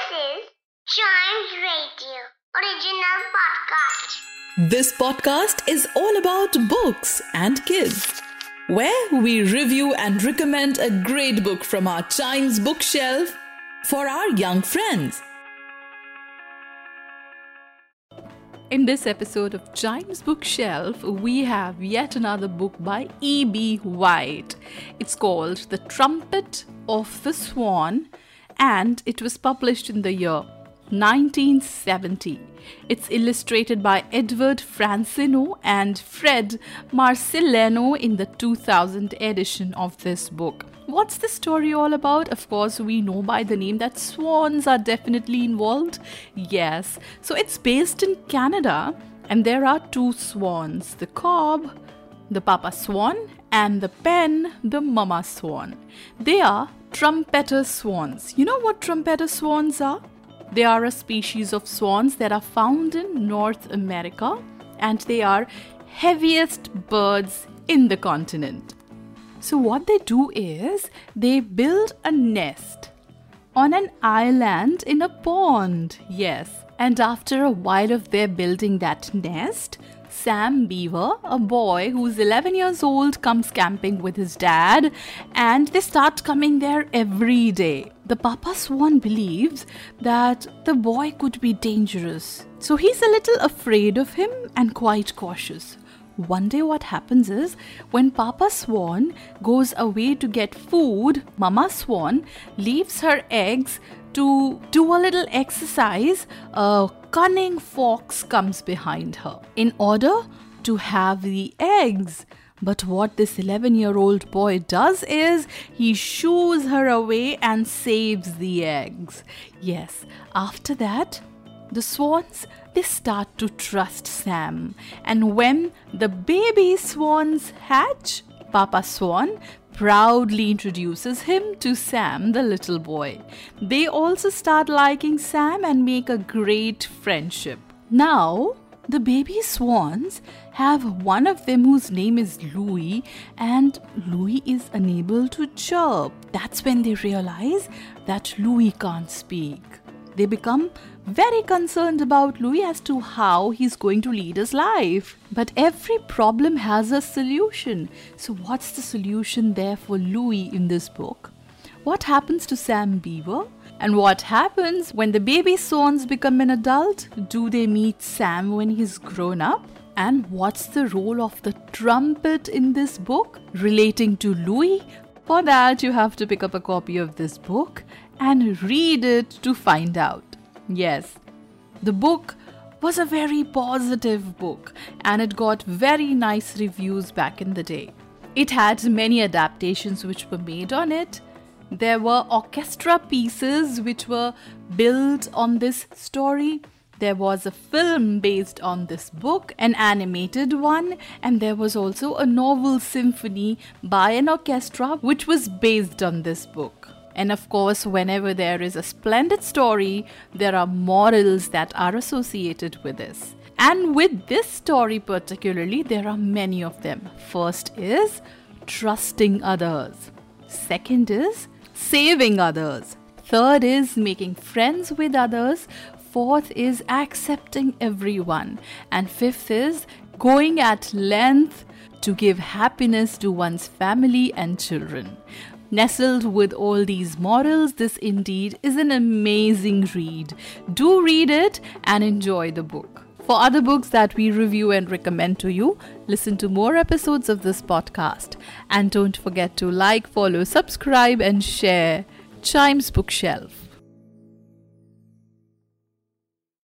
is Chimes Radio original podcast. This podcast is all about books and kids, where we review and recommend a great book from our Chimes bookshelf for our young friends. In this episode of Chimes Bookshelf, we have yet another book by E.B. White. It's called The Trumpet of the Swan, and it was published in the year 1970. It's illustrated by Edward Francino and Fred Marcellino in the 2000 edition of this book. What's the story all about? Of course, we know by the name that swans are definitely involved. Yes, so it's based in Canada, and there are two swans, the cob, the papa swan, and the pen, the mama swan. They are trumpeter swans. You know what trumpeter swans are? They are a species of swans that are found in North America, and they are heaviest birds in the continent. So what they do is they build a nest on an island in a pond. Yes. And after a while of their building that nest, Sam Beaver, a boy who's 11 years old, comes camping with his dad, and they start coming there every day. The papa swan believes that the boy could be dangerous, so he's a little afraid of him and quite cautious. One day what happens is, when Papa Swan goes away to get food, Mama Swan leaves her eggs to do a little exercise. A cunning fox comes behind her in order to have the eggs. But what this 11-year-old boy does is he shoos her away and saves the eggs. Yes, after that, the swans, they start to trust Sam. And when the baby swans hatch, Papa Swan proudly introduces him to Sam, the little boy. They also start liking Sam and make a great friendship. Now, the baby swans have one of them whose name is Louis, and Louis is unable to chirp. That's when they realize that Louis can't speak. They become very concerned about Louis as to how he's going to lead his life. But every problem has a solution. So what's the solution there for Louis in this book? What happens to Sam Beaver? And what happens when the baby swans become an adult? Do they meet Sam when he's grown up? And what's the role of the trumpet in this book relating to Louis? For that, you have to pick up a copy of this book and read it to find out. Yes, the book was a very positive book, and it got very nice reviews back in the day. It had many adaptations which were made on it. There were orchestra pieces which were built on this story. There was a film based on this book, an animated one, and there was also a novel symphony by an orchestra which was based on this book. And of course, whenever there is a splendid story, there are morals that are associated with this. And with this story particularly, there are many of them. First is trusting others. Second is saving others. Third is making friends with others. Fourth is accepting everyone. And fifth is going at length to give happiness to one's family and children. Nestled with all these morals, this indeed is an amazing read. Do read it and enjoy the book. For other books that we review and recommend to you, listen to more episodes of this podcast. And don't forget to like, follow, subscribe and share Chimes Bookshelf.